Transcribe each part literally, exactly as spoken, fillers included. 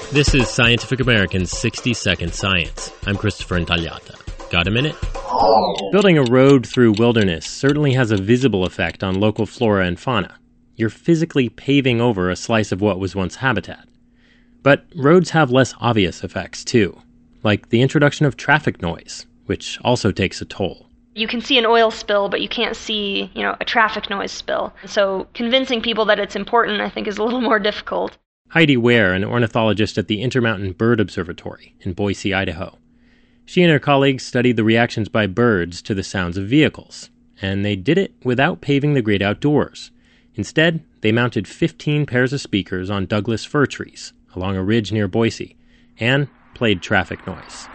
This is Scientific American's sixty second Science. I'm Christopher Intagliata. Got a minute? Building a road through wilderness certainly has a visible effect on local flora and fauna. You're physically paving over a slice of what was once habitat. But roads have less obvious effects, too, like the introduction of traffic noise, which also takes a toll. You can see an oil spill, but you can't see, you know, a traffic noise spill. So convincing people that it's important, I think, is a little more difficult. Heidi Ware, an ornithologist at the Intermountain Bird Observatory in Boise, Idaho. She and her colleagues studied the reactions by birds to the sounds of vehicles, and they did it without paving the great outdoors. Instead, they mounted fifteen pairs of speakers on Douglas fir trees along a ridge near Boise, and played traffic noise.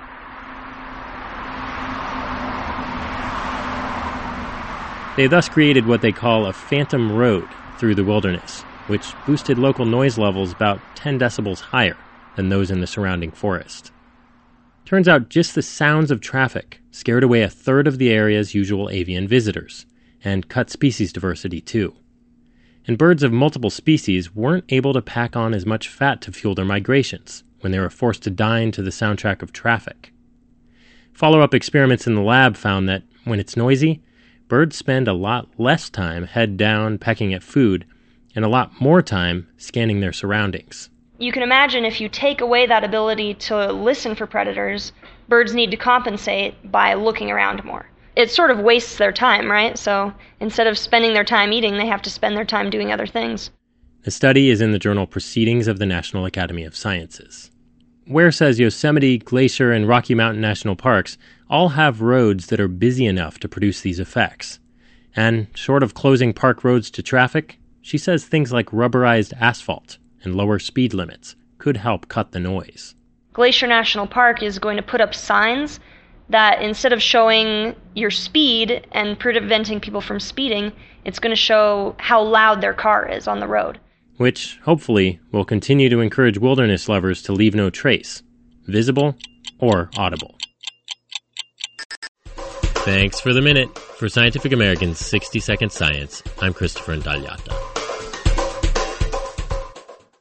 They thus created what they call a phantom road through the wilderness, which boosted local noise levels about ten decibels higher than those in the surrounding forest. Turns out just the sounds of traffic scared away a third of the area's usual avian visitors, and cut species diversity too. And birds of multiple species weren't able to pack on as much fat to fuel their migrations when they were forced to dine to the soundtrack of traffic. Follow-up experiments in the lab found that when it's noisy, birds spend a lot less time head down pecking at food and a lot more time scanning their surroundings. You can imagine if you take away that ability to listen for predators, birds need to compensate by looking around more. It sort of wastes their time, right? So instead of spending their time eating, they have to spend their time doing other things. The study is in the journal Proceedings of the National Academy of Sciences. Ware says Yosemite, Glacier, and Rocky Mountain National Parks all have roads that are busy enough to produce these effects. And short of closing park roads to traffic, she says things like rubberized asphalt and lower speed limits could help cut the noise. Glacier National Park is going to put up signs that instead of showing your speed and preventing people from speeding, it's going to show how loud their car is on the road. Which, hopefully, will continue to encourage wilderness lovers to leave no trace, visible or audible. Thanks for the minute. For Scientific American's sixty second Science, I'm Christopher Intagliata.